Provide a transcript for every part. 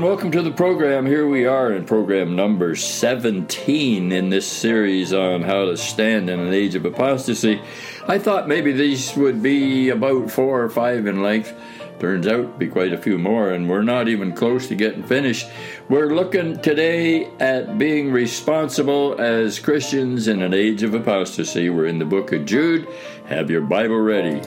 welcome to the program. Here we are in program number 17 in this series on how to stand in an age of apostasy. I thought maybe these would be about 4 or 5 in length. Turns out to be quite a few more, and we're not even close to getting finished. We're looking today at being responsible as Christians in an age of apostasy. We're in the book of Jude. Have your Bible ready.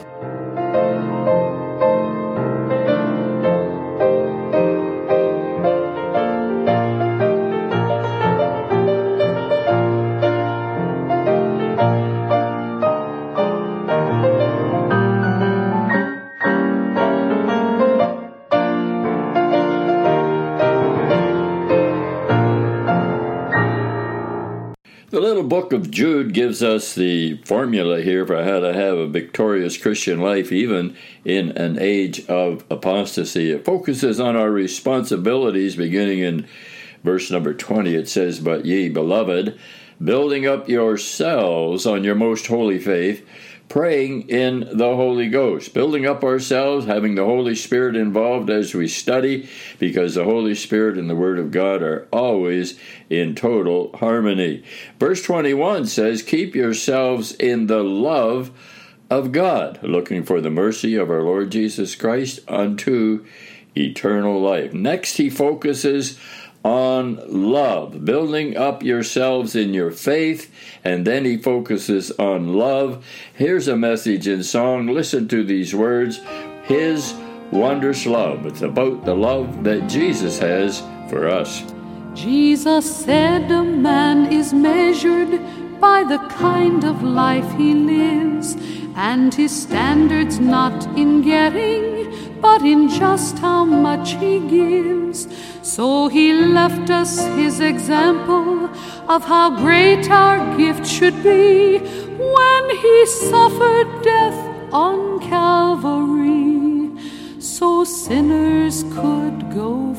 The little book of Jude gives us the formula here for how to have a victorious Christian life even in an age of apostasy. It focuses on our responsibilities beginning in verse number 20. It says, "But ye, beloved, building up yourselves on your most holy faith, praying in the Holy Ghost." Building up ourselves, having the Holy Spirit involved as we study, because the Holy Spirit and the Word of God are always in total harmony. Verse 21 says, "Keep yourselves in the love of God, looking for the mercy of our Lord Jesus Christ unto eternal life." Next, he focuses on love, building up yourselves in your faith, and then he focuses on love. Here's a message in song. Listen to these words, His wondrous love. It's about the love that Jesus has for us. Jesus said a man is measured by the kind of life he lives, and his standard's not in getting, but in just how much he gives. So he left us his example of how great our gift should be when he suffered death on Calvary, so sinners could go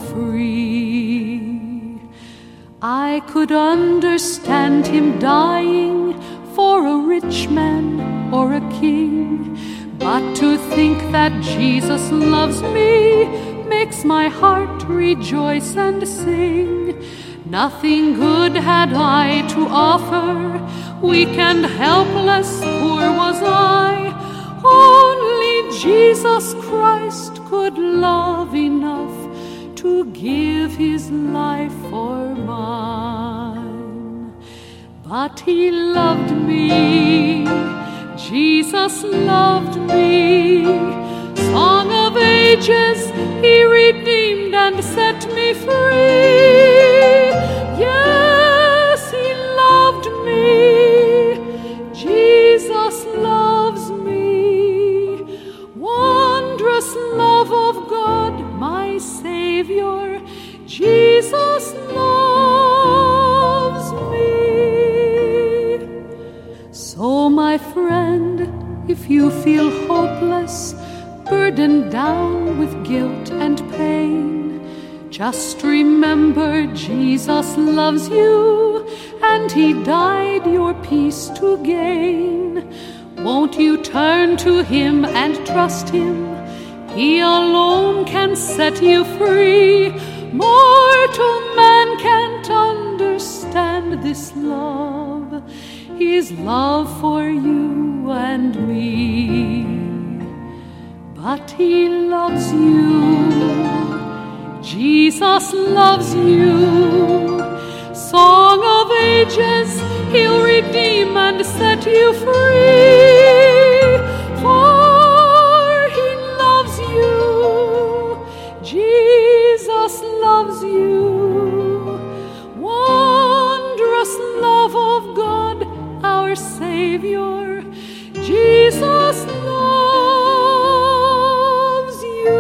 free. I could understand him dying for a rich man or a king, but to think that Jesus loves me makes my heart rejoice and sing. Nothing good had I to offer, weak and helpless poor was I. Only Jesus Christ could love enough to give his life for mine. But he loved me, Jesus loved me. Song of ages, he redeemed and set me free. Yes, he loved me, Jesus loves me. Wondrous love of God, my Savior, Jesus loves me. So, my friend, if you feel hopeless, burdened down with guilt and pain, just remember Jesus loves you, and he died your peace to gain. Won't you turn to him and trust him? He alone can set you free. Mortal man can't understand this love, his love for you and me. But he loves you, Jesus loves you. Song of ages, he'll redeem and set you free. For he loves you, Jesus loves you. Wondrous love of God, our Savior, Jesus loves you.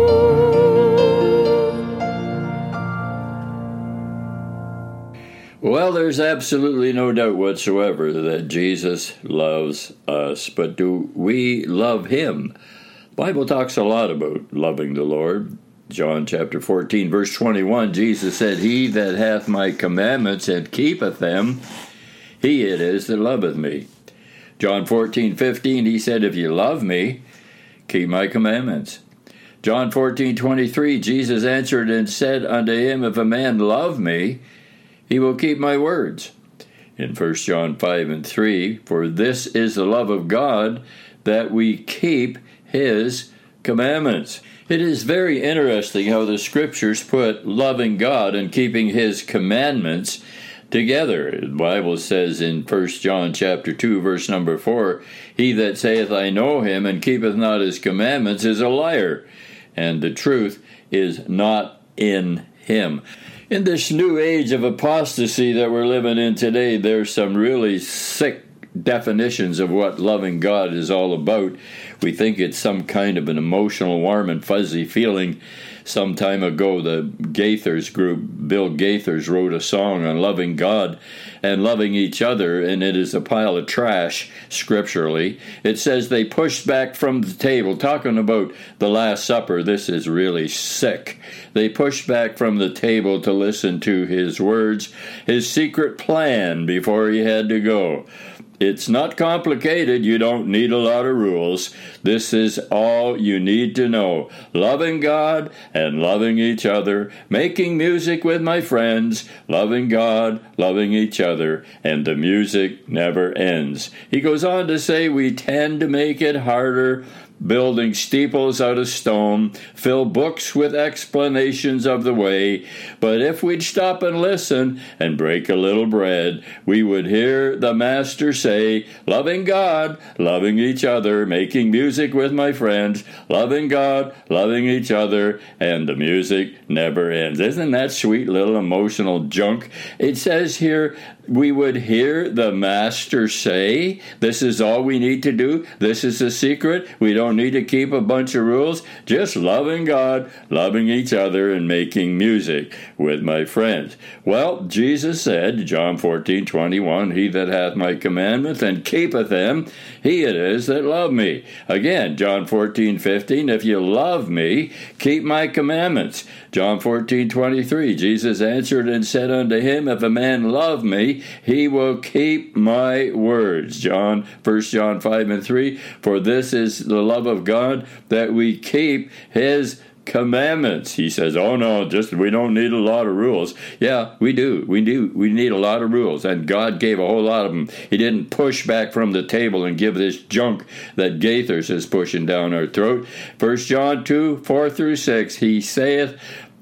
Well, there's absolutely no doubt whatsoever that Jesus loves us, but do we love him? The Bible talks a lot about loving the Lord. John chapter 14, verse 21, Jesus said, "He that hath my commandments and keepeth them, he it is that loveth me." John 14:15, he said, "If you love me, keep my commandments." John 14:23, Jesus answered and said unto him, If a man love me, he will keep my words. In 1 John 5:3, For this is the love of God, that we keep his commandments. It is very interesting how the Scriptures put loving God and keeping his commandments together. The Bible says in 1 John chapter 2, verse number 4, He that saith, I know him, and keepeth not his commandments, is a liar, and the truth is not in him. In this new age of apostasy that we're living in today, there's some really sick definitions of what loving God is all about. We think it's some kind of an emotional, warm and fuzzy feeling. Some time ago, the Gaithers group, Bill Gaithers, wrote a song on loving God and loving each other, and it is a pile of trash, scripturally. It says they pushed back from the table, talking about the Last Supper. This is really sick. They pushed back from the table to listen to his words, his secret plan before he had to go. It's not complicated. You don't need a lot of rules. This is all you need to know. Loving God and loving each other, making music with my friends, loving God, loving each other, and the music never ends. He goes on to say we tend to make it harder, building steeples out of stone, fill books with explanations of the way. But if we'd stop and listen and break a little bread, we would hear the Master say, loving God, loving each other, making music with my friends, loving God, loving each other, and the music never ends. Isn't that sweet little emotional junk? It says here, we would hear the Master say, this is all we need to do. This is the secret. We don't need to keep a bunch of rules. Just loving God, loving each other, and making music with my friends. Well, Jesus said, John 14:21, He that hath my commandments and keepeth them, he it is that love me. Again, John 14:15, if you love me, keep my commandments. John 14:23, Jesus answered and said unto him, If a man love me, he will keep my words. 1 John 5:3, For this is the love of God, that we keep his commandments. He says, oh no, we don't need a lot of rules. Yeah, we do. We need a lot of rules, and God gave a whole lot of them. He didn't push back from the table and give this junk that Gaithers is pushing down our throat. 1 John 2:4-6, He saith,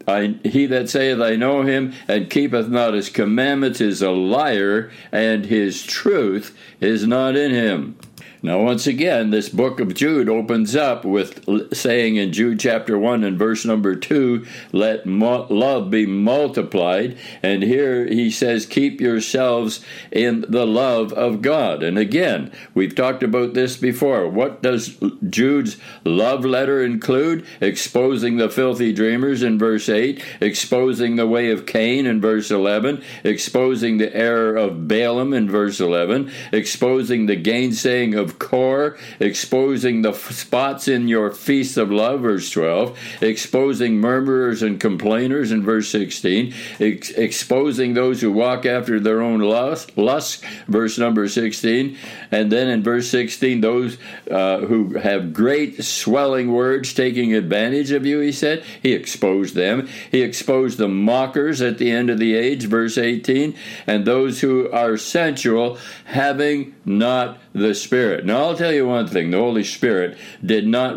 he that saith, I know him, and keepeth not his commandments is a liar, and his truth is not in him. Now, once again, this book of Jude opens up with saying in Jude chapter 1 and verse number 2, let love be multiplied. And here he says, keep yourselves in the love of God. And again, we've talked about this before. What does Jude's love letter include? Exposing the filthy dreamers in verse 8, exposing the way of Cain in verse 11, exposing the error of Balaam in verse 11, exposing the gainsaying of Kor, exposing the spots in your feast of love, verse 12, exposing murmurers and complainers in verse 16, exposing those who walk after their own lusts, verse number 16, and then in verse 16, those who have great swelling words taking advantage of you, he said. He exposed them. He exposed the mockers at the end of the age, verse 18, and those who are sensual, having not the Spirit. Now, I'll tell you one thing. The Holy Spirit did not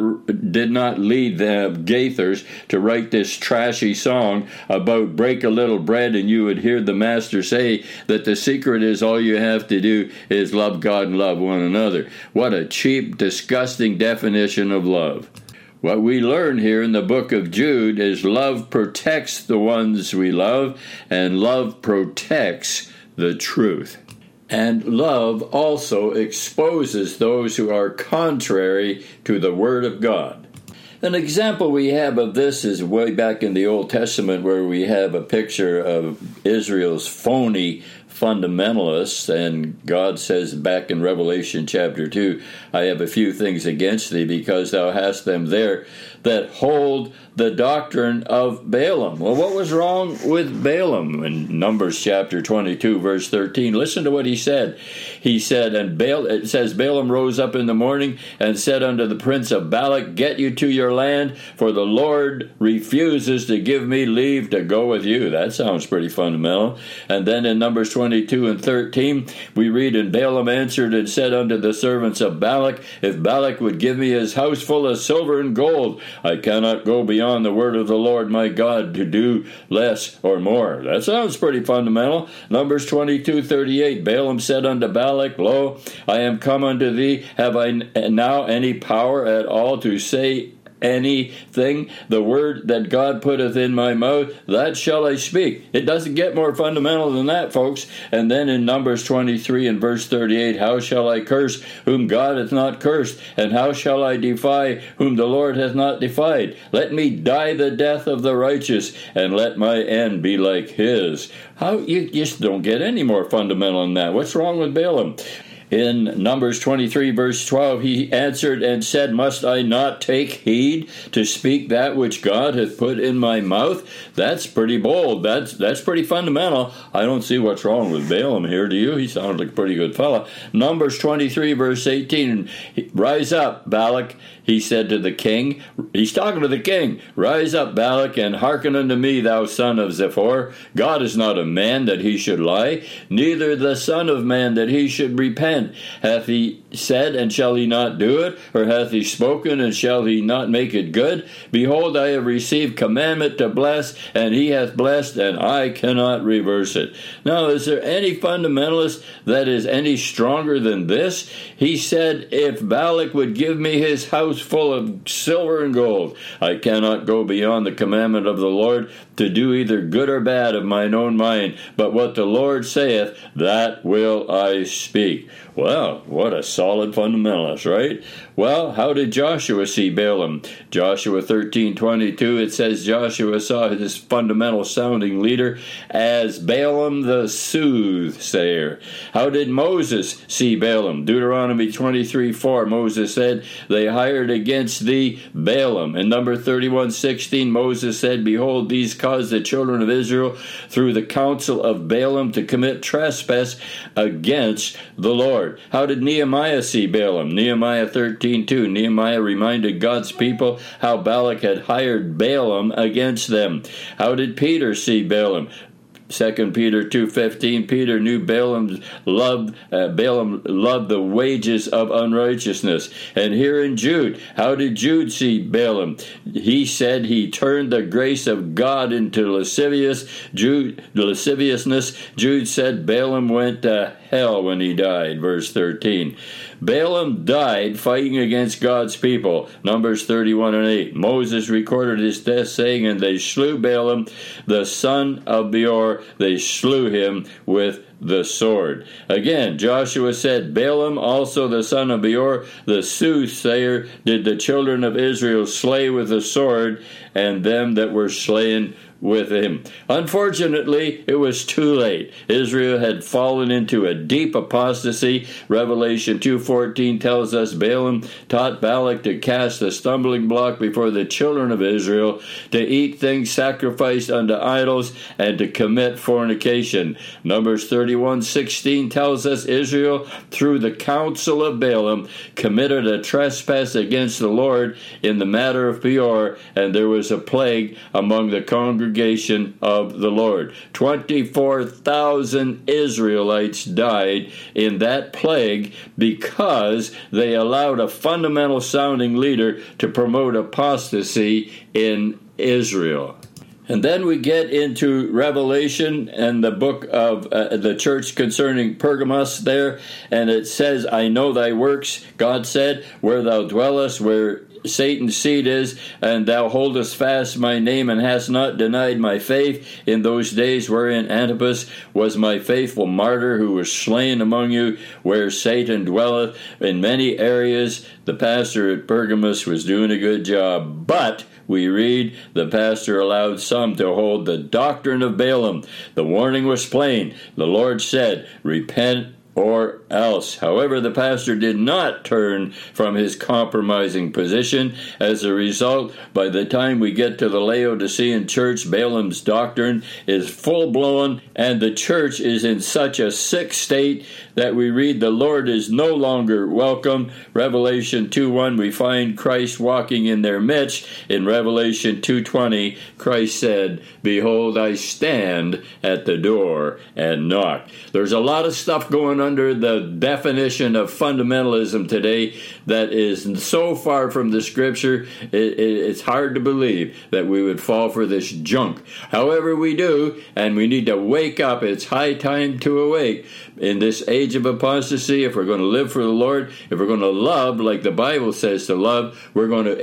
lead the Gaithers to write this trashy song about break a little bread and you would hear the Master say that the secret is all you have to do is love God and love one another. What a cheap, disgusting definition of love. What we learn here in the book of Jude is love protects the ones we love, and love protects the truth. And love also exposes those who are contrary to the Word of God. An example we have of this is way back in the Old Testament, where we have a picture of Israel's phony fundamentalists, and God says back in Revelation chapter 2, I have a few things against thee, because thou hast them there that hold the doctrine of Balaam. Well, what was wrong with Balaam? In Numbers chapter 22, verse 13, listen to what he said. He said, it says, Balaam rose up in the morning and said unto the prince of Balak, get you to your land, for the Lord refuses to give me leave to go with you. That sounds pretty fundamental. And then in Numbers 22 and 13, we read, and Balaam answered and said unto the servants of Balak, if Balak would give me his house full of silver and gold, I cannot go beyond the word of the Lord my God to do less or more. That sounds pretty fundamental. Numbers 22:38, Balaam said unto Balak, lo, I am come unto thee. Have I now any power at all to say anything? The word that God putteth in my mouth, that shall I speak. It doesn't get more fundamental than that, folks. And then in Numbers 23 and verse 38, how shall I curse whom God hath not cursed? And how shall I defy whom the Lord hath not defied? Let me die the death of the righteous, and let my end be like his. How you just don't get any more fundamental than that. What's wrong with Balaam? In Numbers 23, verse 12, he answered and said, must I not take heed to speak that which God hath put in my mouth? That's pretty bold. That's pretty fundamental. I don't see what's wrong with Balaam here, do you? He sounded like a pretty good fellow. Numbers 23, verse 18, rise up, Balak, he said to the king. He's talking to the king. Rise up, Balak, and hearken unto me, thou son of Zippor. God is not a man that he should lie, neither the son of man that he should repent. Hath he said, and shall he not do it? Or hath he spoken, and shall he not make it good? Behold, I have received commandment to bless, and he hath blessed, and I cannot reverse it. Now, is there any fundamentalist that is any stronger than this? He said, if Balak would give me his house full of silver and gold, I cannot go beyond the commandment of the Lord to do either good or bad of mine own mind, but what the Lord saith, that will I speak. Well, what a solid fundamentalist, right? Well, how did Joshua see Balaam? Joshua 13:22, it says Joshua saw his fundamental sounding leader as Balaam the soothsayer. How did Moses see Balaam? Deuteronomy 23:4, Moses said, they hired against thee Balaam. In number 31:16, Moses said, behold, these caused the children of Israel through the counsel of Balaam to commit trespass against the Lord. How did Nehemiah see Balaam? Nehemiah 13:2. Nehemiah reminded God's people how Balak had hired Balaam against them. How did Peter see Balaam? 2 Peter 2:15, Peter knew Balaam loved the wages of unrighteousness. And here in Jude, how did Jude see Balaam? He said he turned the grace of God into lasciviousness. Jude said Balaam went to hell when he died, verse 13. Balaam died fighting against God's people, Numbers 31:8. Moses recorded his death, saying, and they slew Balaam, the son of Beor. They slew him with the sword. Again, Joshua said, Balaam also the son of Beor, the soothsayer, did the children of Israel slay with the sword, and them that were slain with him. Unfortunately, it was too late. Israel had fallen into a deep apostasy. Revelation 2:14 tells us Balaam taught Balak to cast a stumbling block before the children of Israel, to eat things sacrificed unto idols, and to commit fornication. Numbers 31:16 tells us Israel, through the counsel of Balaam, committed a trespass against the Lord in the matter of Peor, and there was a plague among the congregation of the Lord. 24,000 Israelites died in that plague because they allowed a fundamental sounding leader to promote apostasy in Israel. And then we get into Revelation and the book of the church concerning Pergamos there, and it says, I know thy works, God said, where thou dwellest, where Satan's seed is, and thou holdest fast my name, and hast not denied my faith in those days wherein Antipas was my faithful martyr, who was slain among you, where Satan dwelleth. In many areas, the pastor at Pergamos was doing a good job, but we read the pastor allowed some to hold the doctrine of Balaam. The warning was plain. The Lord said, repent or else. However, the pastor did not turn from his compromising position. As a result, by the time we get to the Laodicean church, Balaam's doctrine is full-blown, and the church is in such a sick state that we read the Lord is no longer welcome. Revelation 2:1, we find Christ walking in their midst. In Revelation 2:20, Christ said, behold, I stand at the door and knock. There's a lot of stuff going under the definition of fundamentalism today that is so far from the Scripture, it's hard to believe that we would fall for this junk. However, we do, and we need to wake up. It's high time to awake. In this age of apostasy, if we're going to live for the Lord, if we're going to love like the Bible says to love, we're going to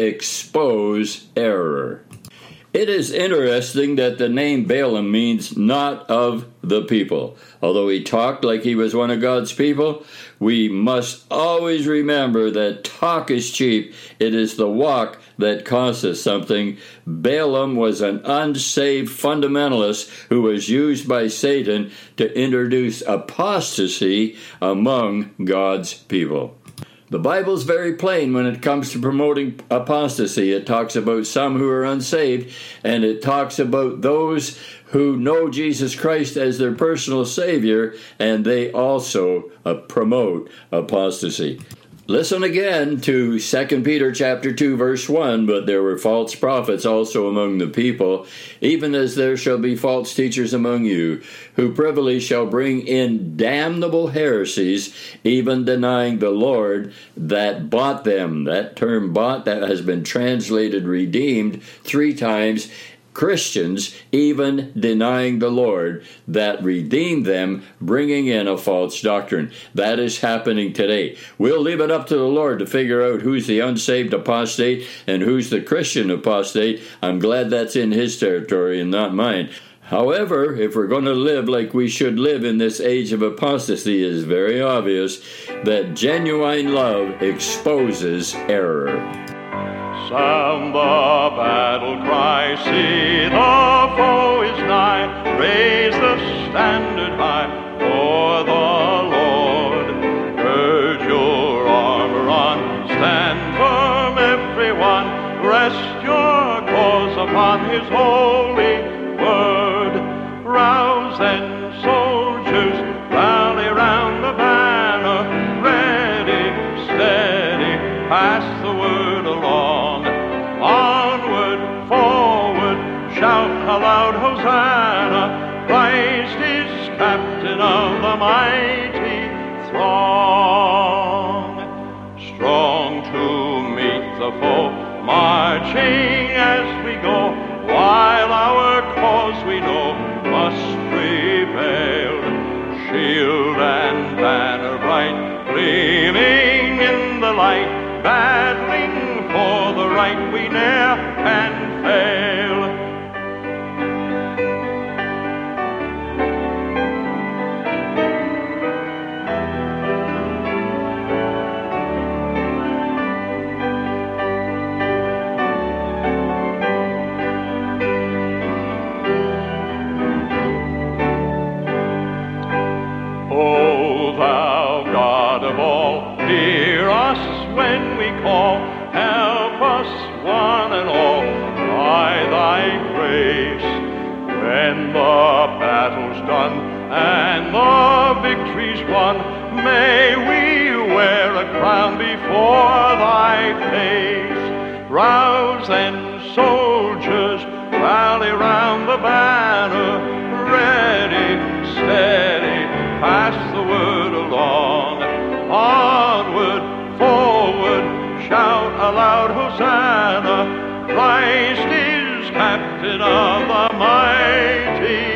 expose error. It is interesting that the name Balaam means not of the people. Although he talked like he was one of God's people, we must always remember that talk is cheap. It is the walk that costs us something. Balaam was an unsaved fundamentalist who was used by Satan to introduce apostasy among God's people. The Bible's very plain when it comes to promoting apostasy. It talks about some who are unsaved, and it talks about those who know Jesus Christ as their personal Savior, and they also promote apostasy. Listen again to 2 Peter chapter 2, verse 1, but there were false prophets also among the people, even as there shall be false teachers among you, who privily shall bring in damnable heresies, even denying the Lord that bought them. That term bought, that has been translated redeemed 3 times. Christians even denying the Lord that redeemed them, bringing in a false doctrine. That is happening today. We'll leave it up to the Lord to figure out who's the unsaved apostate and who's the Christian apostate. I'm glad that's in his territory and not mine. However, if we're going to live like we should live in this age of apostasy, it is very obvious that genuine love exposes error. Sound the battle cry, see the foe is nigh, raise the standard high for the Lord. Gird your armor on, stand firm everyone, rest your cause upon his holy word. Rouse and soldiers, rally round the banner, ready, steady, pass the word along. Onward, forward, shout aloud, Hosanna, Christ is captain of the mighty throng. Strong to meet the foe, marching as we go, while our cause we know must prevail. Shield and banner bright, gleaming in the light, battling for the right we ne'er can fail. O thou God of all, hear us when we call. Help us one and all by thy grace. When the battle's done and the victory's won, may we wear a crown before thy face. Rouse and soldiers, rally round the banner, ready, steady, pass the word along. Onward, forward, shout aloud, Hosanna, Christ is captain of the mighty